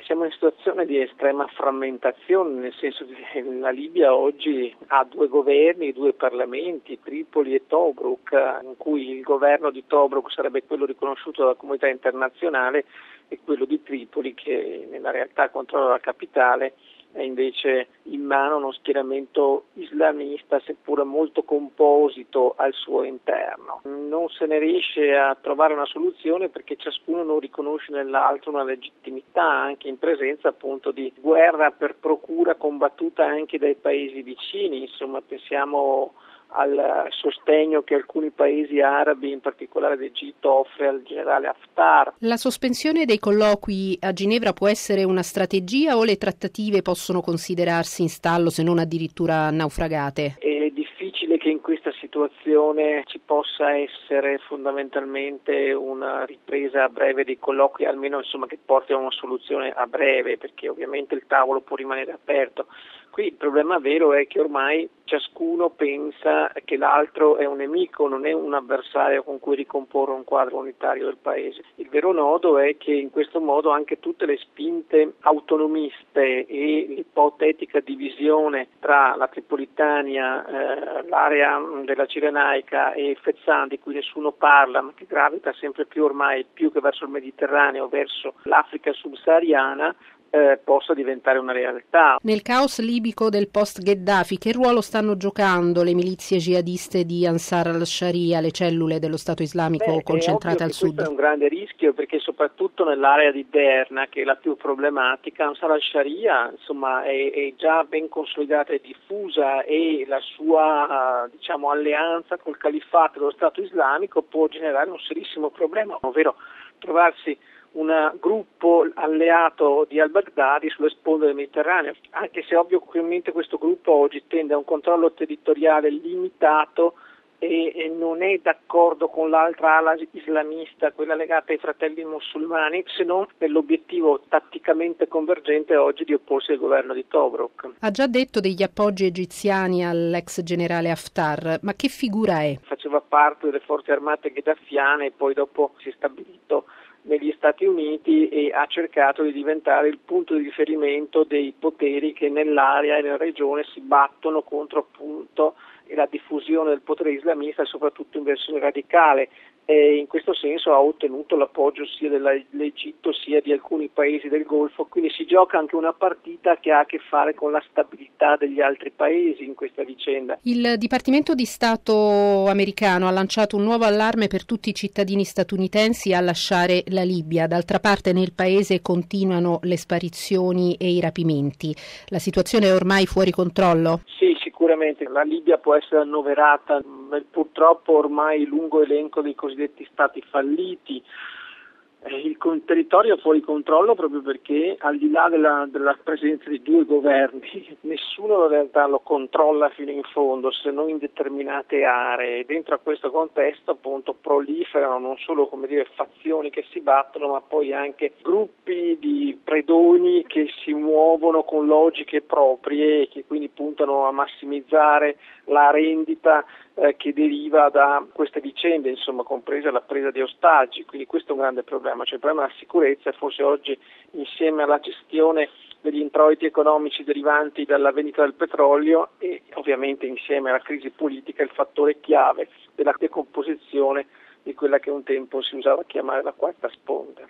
Siamo in situazione di estrema frammentazione, nel senso che la Libia oggi ha 2 governi, 2 parlamenti, Tripoli e Tobruk, in cui il governo di Tobruk sarebbe quello riconosciuto dalla comunità internazionale e quello di Tripoli, che nella realtà controlla la capitale, è invece in mano uno schieramento islamista, seppur molto composito al suo interno. Non se ne riesce a trovare una soluzione perché ciascuno non riconosce nell'altro una legittimità, anche in presenza appunto di guerra per procura combattuta anche dai paesi vicini. Insomma, pensiamo al sostegno che alcuni paesi arabi, in particolare l'Egitto, offre al generale Haftar. La sospensione dei colloqui a Ginevra può essere una strategia o le trattative possono considerarsi in stallo, se non addirittura naufragate? È difficile che in questa situazione ci possa essere fondamentalmente una ripresa a breve dei colloqui, almeno che porti a una soluzione a breve, perché ovviamente il tavolo può rimanere aperto. Qui il problema vero è che ormai ciascuno pensa che l'altro è un nemico, non è un avversario con cui ricomporre un quadro unitario del paese. Il vero nodo è che in questo modo anche tutte le spinte autonomiste e l'ipotetica divisione tra la Tripolitania, l'area della Cirenaica e Fezzan, di cui nessuno parla, ma che gravita sempre più ormai più che verso il Mediterraneo, verso l'Africa subsahariana, possa diventare una realtà. Nel caos libico del post-Gheddafi, che ruolo stanno giocando le milizie jihadiste di Ansar al-Sharia, le cellule dello Stato islamico concentrate al sud? Questo è un grande rischio perché soprattutto nell'area di Derna, che è la più problematica, Ansar al-Sharia è già ben consolidata e diffusa e la sua alleanza col califfato dello Stato islamico può generare un serissimo problema, ovvero trovarsi un gruppo alleato di al-Baghdadi sulle sponde del Mediterraneo, anche se ovviamente questo gruppo oggi tende a un controllo territoriale limitato e non è d'accordo con l'altra ala islamista, quella legata ai fratelli musulmani, se non nell'obiettivo tatticamente convergente oggi di opporsi al governo di Tobruk. Ha già detto degli appoggi egiziani all'ex generale Haftar, ma che figura è? Faceva parte delle forze armate gheddafiane e poi dopo si è stabilito negli Stati Uniti e ha cercato di diventare il punto di riferimento dei poteri che nell'area e nella regione si battono contro appunto la diffusione del potere islamista e soprattutto in versione radicale. E in questo senso ha ottenuto l'appoggio sia dell'Egitto sia di alcuni paesi del Golfo, quindi si gioca anche una partita che ha a che fare con la stabilità degli altri paesi in questa vicenda. Il Dipartimento di Stato americano ha lanciato un nuovo allarme per tutti i cittadini statunitensi a lasciare la Libia. D'altra parte nel paese continuano le sparizioni e i rapimenti. La situazione è ormai fuori controllo? Sì, sicuramente. La Libia può essere annoverata nel purtroppo ormai lungo elenco dei cosiddetti stati falliti. Il territorio è fuori controllo proprio perché al di là della presenza di 2 governi, nessuno in realtà lo controlla fino in fondo, se non in determinate aree. Dentro a questo contesto appunto proliferano non solo fazioni che si battono, ma poi anche gruppi di predoni che si muovono con logiche proprie e che quindi puntano a massimizzare la rendita che deriva da queste vicende, compresa la presa di ostaggi. Quindi questo è un grande problema, cioè il problema della sicurezza, e forse oggi insieme alla gestione degli introiti economici derivanti dalla vendita del petrolio e ovviamente insieme alla crisi politica il fattore chiave della decomposizione di quella che un tempo si usava chiamare la quarta sponda.